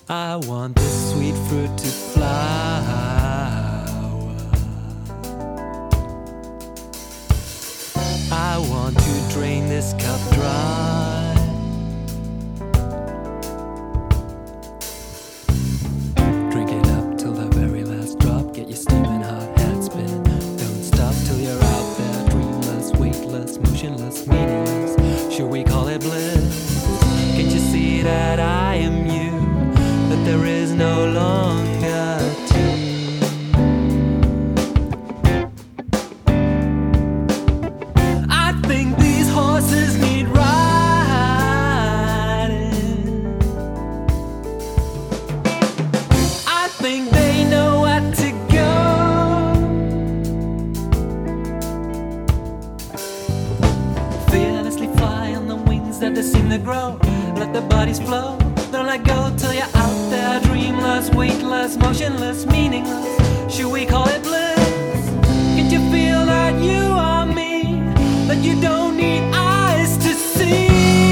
I want this sweet fruit to flower. I want to drain this cup dry. Drink it up till the very last drop. Get your steaming hot hat spinning. Don't stop till you're out there, dreamless, weightless, motionless, meaningless. Should we call it bliss? Can't you see that I am you? That there is no longer two. I think these horses need riding. I think they know where to go. Fearlessly fly on the wings that they seem to grow. Let the bodies flow. Don't let go till you're out there, dreamless, weightless, motionless, meaningless. Should we call it bliss? Can't you feel that you are me? That you don't need eyes to see?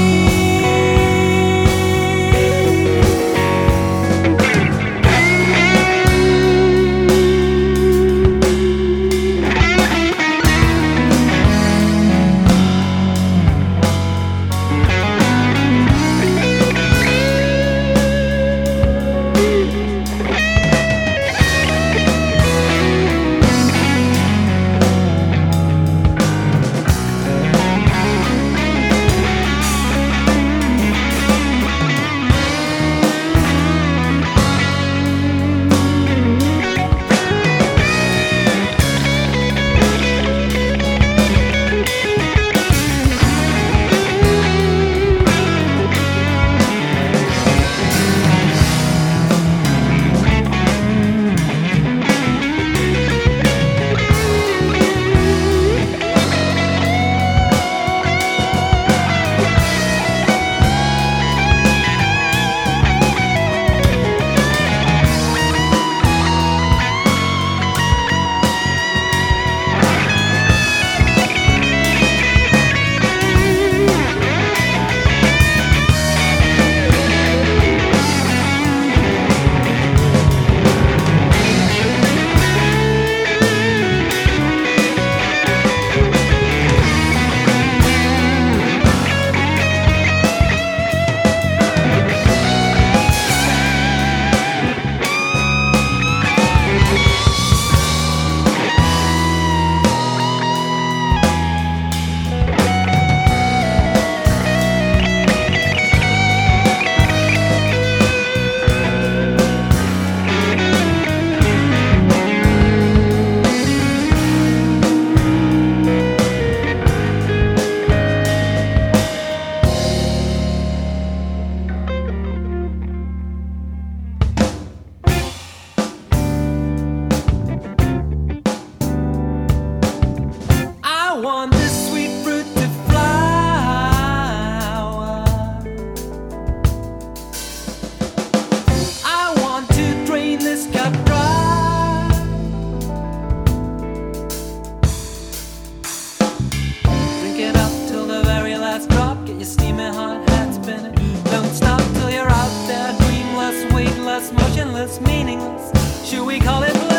I want this sweet fruit to flower. I want to drain this cup dry. Drink it up till the very last drop. Get your steaming hot hat spinning. Don't stop till you're out there, dreamless, weightless, motionless, meaningless. Should we call it bliss?